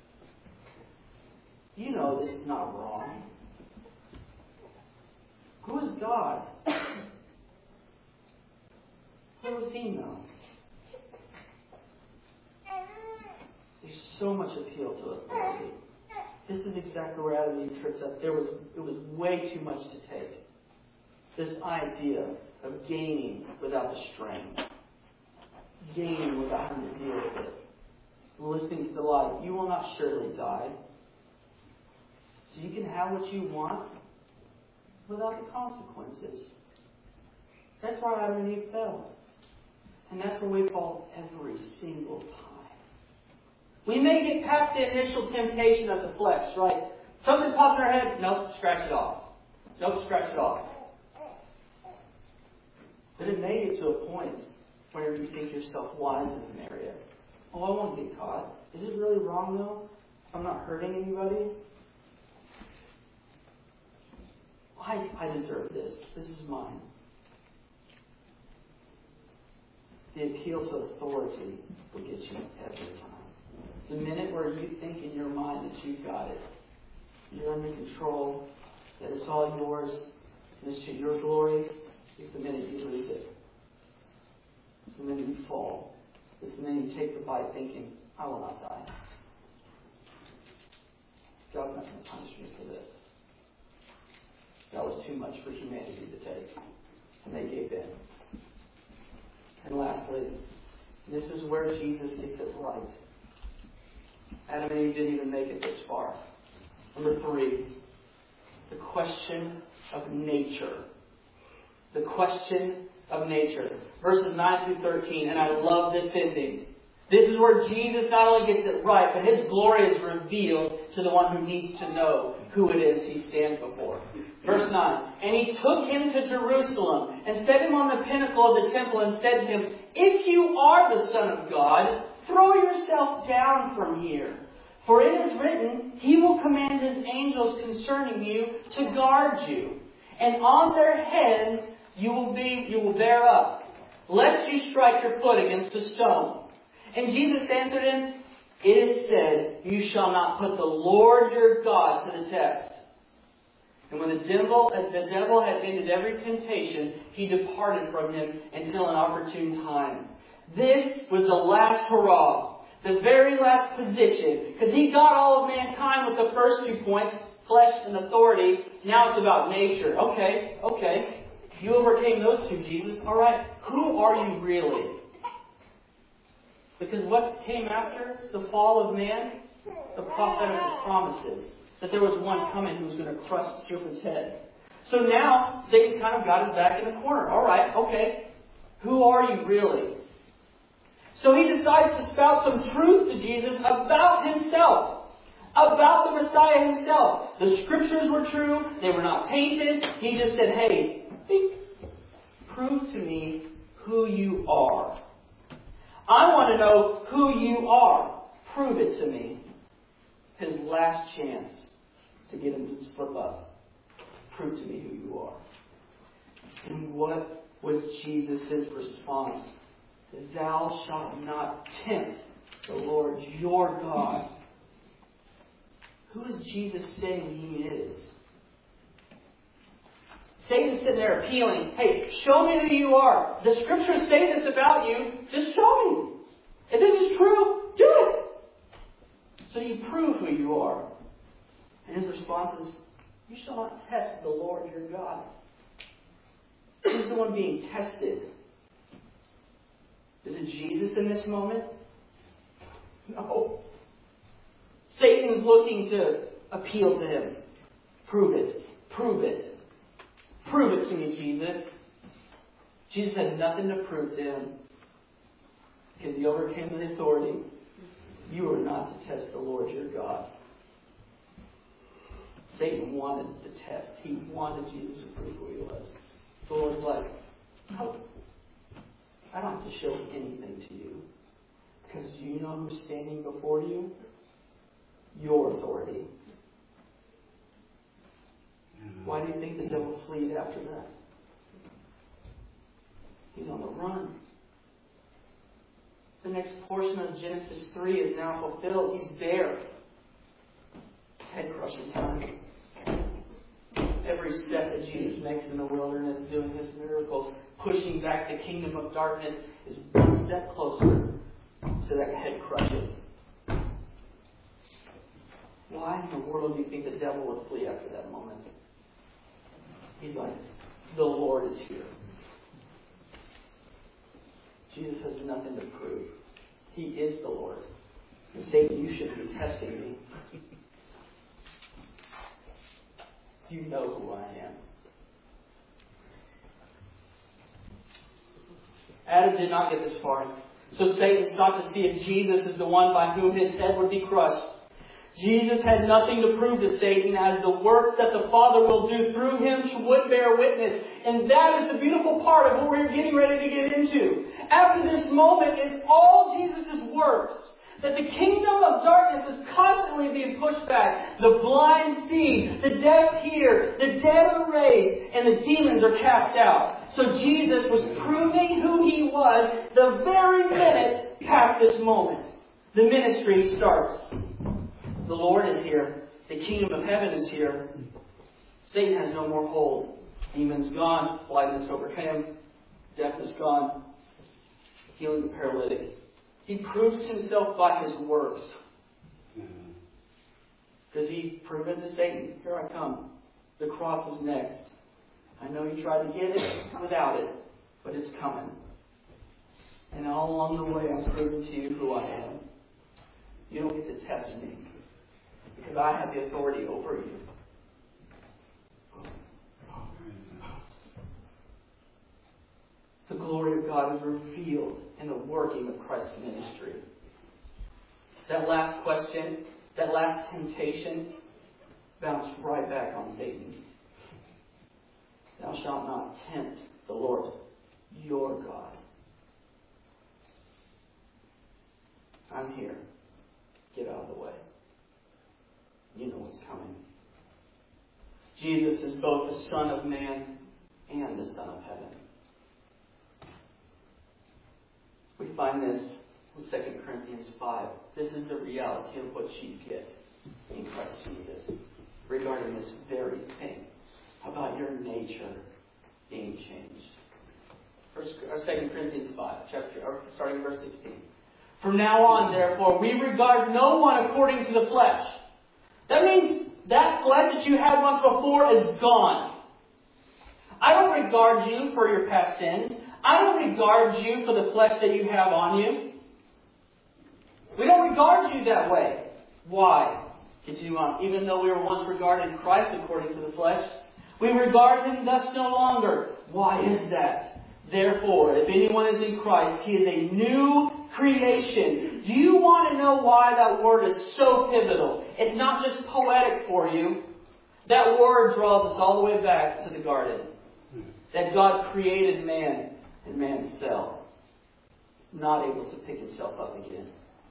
You know this is not wrong. Who is God? What does He know? There's so much appeal to authority. This is exactly where Adam and Eve tripped up. There was, it was way too much to take. This idea of gaining without the strength. Gaining without having to deal with it. Listening to the lie. You will not surely die. So you can have what you want without the consequences. That's why Adam and Eve fell. And that's where we fall every single time. We may get past the initial temptation of the flesh, right? Something pops in our head, nope, scratch it off. Nope, scratch it off. But it may get to a point where you think yourself wise in an area. Oh, I won't get caught. Is it really wrong though? I'm not hurting anybody. I, I deserve this. This is mine. The appeal to authority will get you every time. The minute where you think in your mind that you've got it, you're under control, that it's all yours, and it's to your glory, it's the minute you lose it. It's the minute you fall. It's the minute you take the bite thinking, I will not die. God's not going to punish me for this. That was too much for humanity to take. And they gave in. And lastly, this is where Jesus gets it right. Adam and Eve didn't even make it this far. Number three, the question of nature. The question of nature. Verses nine through thirteen, and I love this ending. This is where Jesus not only gets it right, but His glory is revealed to the one who needs to know who it is He stands before. Verse nine, and He took Him to Jerusalem and set Him on the pinnacle of the temple and said to Him, if you are the Son of God, throw yourself down from here. For it is written, He will command His angels concerning you to guard you. And on their heads you will be, you will bear up, lest you strike your foot against a stone. And Jesus answered him, it is said, you shall not put the Lord your God to the test. And when the devil, the devil had ended every temptation, he departed from him until an opportune time. This was the last hurrah, the very last position, because he got all of mankind with the first two points, flesh and authority. Now it's about nature. Okay, okay. You overcame those two, Jesus. All right, who are you really? Because what came after the fall of man? The prophetic promises. that there was one coming who was going to crush the serpent's head. So now, Satan's kind of got his back in the corner. All right, okay. Who are you really? So he decides to spout some truth to Jesus about himself. About the Messiah himself. The scriptures were true. They were not tainted. He just said, hey, prove to me who you are. I want to know who you are. Prove it to me. His last chance to get him to slip up. Prove to me who you are. And what was Jesus' response? Thou shalt not tempt the Lord your God. Who is Jesus saying he is? Satan's sitting there appealing. Hey, show me who you are. The scriptures say this about you. Just show me. If this is true, do it. So you prove who you are. And his response is, you shall not test the Lord your God. Who's the one being tested? Is it Jesus in this moment? No. Satan's looking to appeal to him. Prove it. Prove it. Prove it to me, Jesus. Jesus had nothing to prove to him because he overcame the authority. You are not to test the Lord your God. Satan wanted the test. He wanted Jesus to prove who he was. The Lord's like, no, I don't have to show anything to you. Because do you know who's standing before you? Your authority. Why do you think the devil fled after that? He's on the run. The next portion of Genesis three is now fulfilled. He's there. It's head-crushing time. Every step that Jesus makes in the wilderness, doing his miracles, pushing back the kingdom of darkness, is one step closer to that head crushing. Why in the world do you think the devil would flee after that moment? He's like, the Lord is here. Jesus has nothing to prove. He is the Lord. And Satan, you shouldn't be testing me. You know who I am. Adam did not get this far. So Satan sought to see if Jesus is the one by whom his head would be crushed. Jesus had nothing to prove to Satan, as the works that the Father will do through him would bear witness. And that is the beautiful part of what we're getting ready to get into. After this moment is all Jesus' works. That the kingdom of darkness is constantly being pushed back. The blind see, the deaf hear, the dead are raised, and the demons are cast out. So Jesus was proving who he was the very minute past this moment. The ministry starts. The Lord is here. The kingdom of heaven is here. Satan has no more hold. Demons gone. Blindness overcame. Deafness gone. Healing the paralytic. He proves himself by his works. Does he prove it to Satan? Here I come. The cross is next. I know you tried to get it without it, but it's coming. And all along the way, I'm proving to you who I am. You don't get to test me, because I have the authority over you. The glory of God is revealed in the working of Christ's ministry. That last question, that last temptation, bounced right back on Satan. Thou shalt not tempt the Lord your God. I'm here. Get out of the way. You know what's coming. Jesus is both the Son of Man and the Son of Heaven. We find this in Second Corinthians five. This is the reality of what you get in Christ Jesus regarding this very thing about your nature being changed. First, or Second Corinthians five, chapter, or starting in verse sixteen. From now on, therefore, we regard no one according to the flesh. That means that flesh that you had once before is gone. I don't regard you for your past sins. I don't regard you for the flesh that you have on you. We don't regard you that way. Why? Continue on. Even though we were once regarded Christ according to the flesh, we regard Him thus no longer. Why is that? Therefore, if anyone is in Christ, he is a new creation. Do you want to know why that word is so pivotal? It's not just poetic for you. That word draws us all the way back to the garden. That God created man, and man fell. Not able to pick himself up again.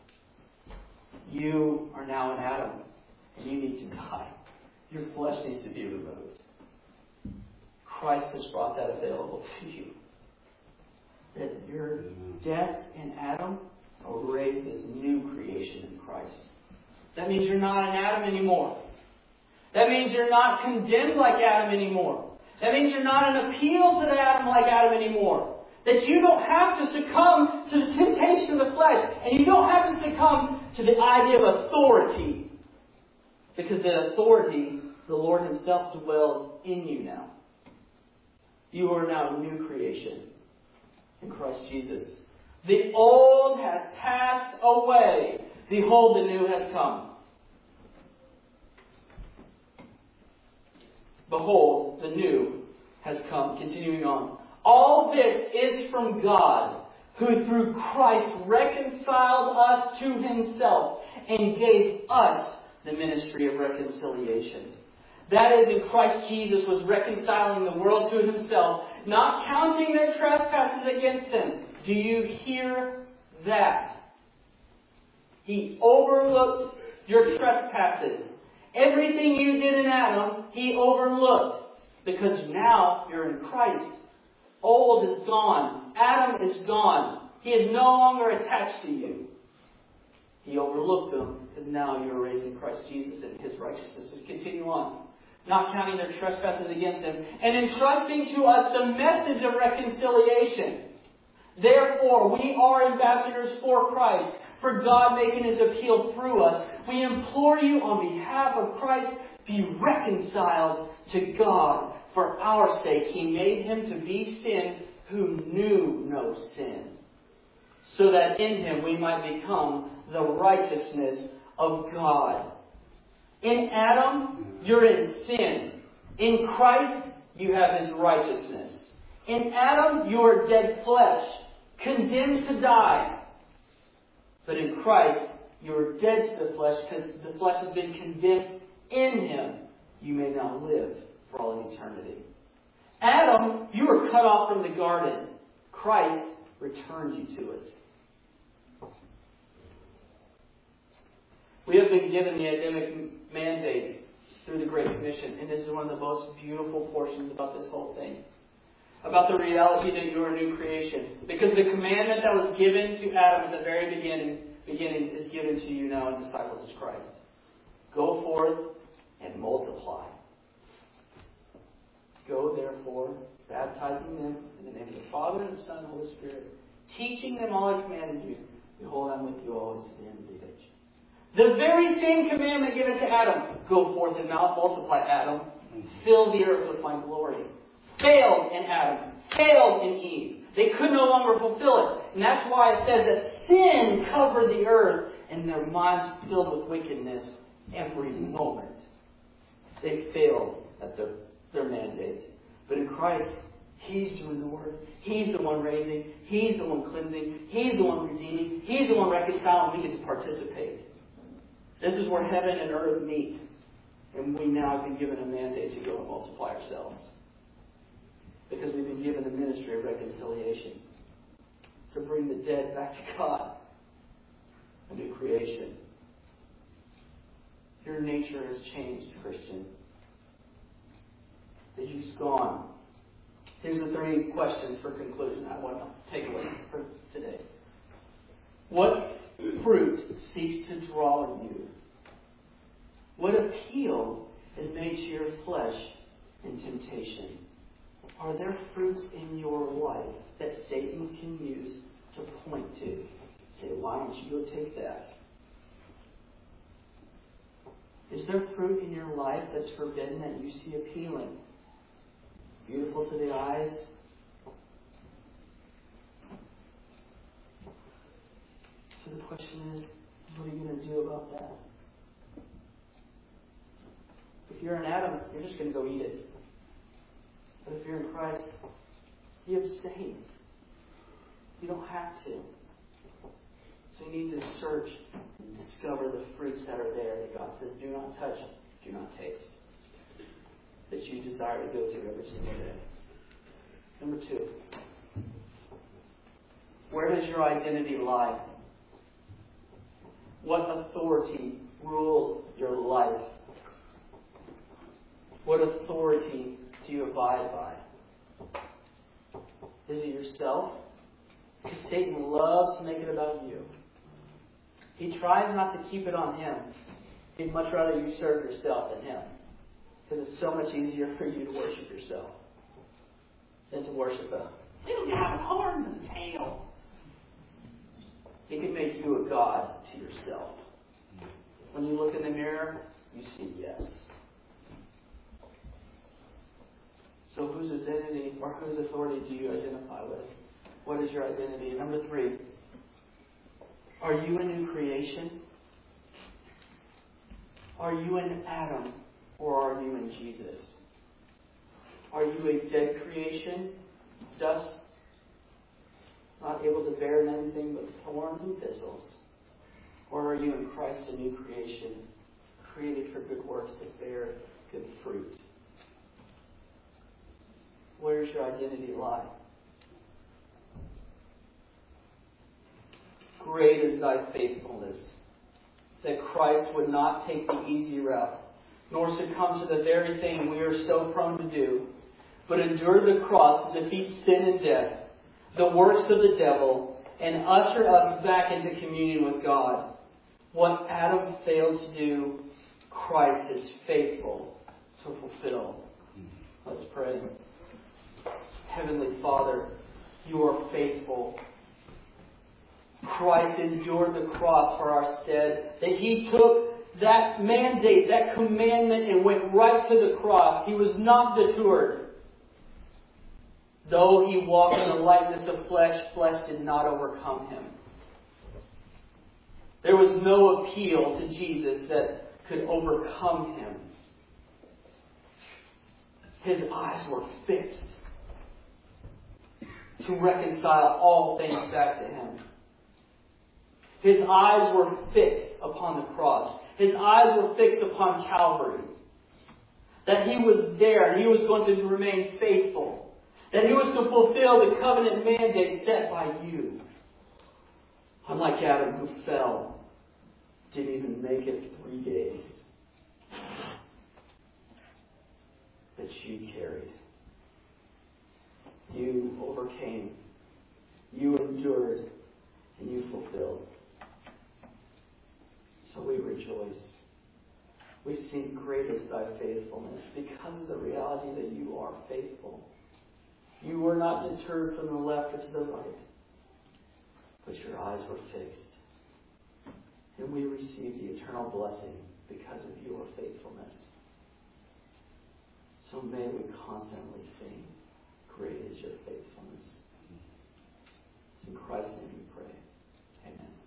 You are now an Adam, and you need to die. Your flesh needs to be removed. Christ has brought that available to you. That your death in Adam are raised as new creation in Christ. That means you're not an Adam anymore. That means you're not condemned like Adam anymore. That means you're not an appeal to the Adam like Adam anymore. That you don't have to succumb to the temptation of the flesh. And you don't have to succumb to the idea of authority. Because the authority, the Lord Himself dwells in you now. You are now a new creation in Christ Jesus. The old has passed away. Behold, the new has come. Behold, the new has come. Continuing on. All this is from God, who through Christ reconciled us to Himself and gave us the ministry of reconciliation. That is, in Christ Jesus was reconciling the world to Himself, not counting their trespasses against them. Do you hear that? He overlooked your trespasses. Everything you did in Adam, He overlooked. Because now you're in Christ. Old is gone. Adam is gone. He is no longer attached to you. He overlooked them because now you're raised in Christ Jesus and His righteousness. Let's continue on. Not counting their trespasses against Him, and entrusting to us the message of reconciliation. Therefore, we are ambassadors for Christ, for God making His appeal through us. We implore you on behalf of Christ, be reconciled to God. For our sake, He made Him to be sin who knew no sin, so that in Him we might become the righteousness of God. In Adam, you're in sin. In Christ, you have His righteousness. In Adam, you are dead flesh, condemned to die. But in Christ, you are dead to the flesh because the flesh has been condemned in Him. You may now live for all eternity. Adam, you were cut off from the garden. Christ returned you to it. We have been given the Adamic mandate through the Great Commission. And this is one of the most beautiful portions about this whole thing. About the reality that you are a new creation. Because the commandment that was given to Adam at the very beginning, beginning is given to you now in disciples of Christ. Go forth and multiply. Go therefore, baptizing them in the name of the Father, and the Son, and the Holy Spirit, teaching them all I commanded you. Behold, I'm with you always to the end of the age. The very same commandment given to Adam. Go forth and multiply, Adam. Fill the earth with my glory. Failed in Adam. Failed in Eve. They could no longer fulfill it. And that's why it says that sin covered the earth and their minds filled with wickedness every moment. They failed at their, their mandate. But in Christ, He's doing the work. He's the one raising. He's the one cleansing. He's the one redeeming. He's the one reconciling. We get to participate. This is where heaven and earth meet. And we now have been given a mandate to go and multiply ourselves. Because we've been given the ministry of reconciliation. To bring the dead back to God. A new creation. Your nature has changed, Christian. The youth's gone. Here's the three questions for conclusion I want to take away for today. What fruit seeks to draw you? What appeal is made to your flesh in temptation? Are there fruits in your life that Satan can use to point to? Say, why don't you go take that? Is there fruit in your life that's forbidden that you see appealing? Beautiful to the eyes? So the question is, what are you going to do about that? If you're in Adam, you're just going to go eat it. But if you're in Christ, you abstain. You don't have to. So you need to search and discover the fruits that are there that God says, do not touch, do not taste. That you desire to go through every single day. Number two. Where does your identity lie? What authority rules your life? What authority do you abide by? Is it yourself? Because Satan loves to make it about you. He tries not to keep it on him. He'd much rather you serve yourself than him. Because it's so much easier for you to worship yourself than to worship a little guy with horns and a tail. He can make you a god to yourself. When you look in the mirror, you see yes. So whose identity or whose authority do you identify with? What is your identity? Number three, are you a new creation? Are you in Adam or are you in Jesus? Are you a dead creation, dust, not able to bear anything but thorns and thistles? Or are you in Christ a new creation, created for good works to bear good fruit? Where does your identity lie? Great is thy faithfulness, that Christ would not take the easy route, nor succumb to the very thing we are so prone to do, but endure the cross to defeat sin and death, the works of the devil, and usher us back into communion with God. What Adam failed to do, Christ is faithful to fulfill. Let's pray. Heavenly Father, you are faithful. Christ endured the cross for our stead. That He took that mandate, that commandment, and went right to the cross. He was not detoured. Though He walked in the likeness of flesh, flesh did not overcome Him. There was no appeal to Jesus that could overcome Him. His eyes were fixed to reconcile all things back to Him. His eyes were fixed upon the cross. His eyes were fixed upon Calvary. That He was there and He was going to remain faithful. That He was to fulfill the covenant mandate set by you. Unlike Adam, who fell, didn't even make it three days. That you carried. You overcame. You endured. And you fulfilled. So we rejoice. We sing, great is thy faithfulness, because of the reality that you are faithful. You were not deterred from the left or to the right, but your eyes were fixed. And we receive the eternal blessing because of your faithfulness. So may we constantly sing, great is your faithfulness. It's in Christ's name we pray. Amen.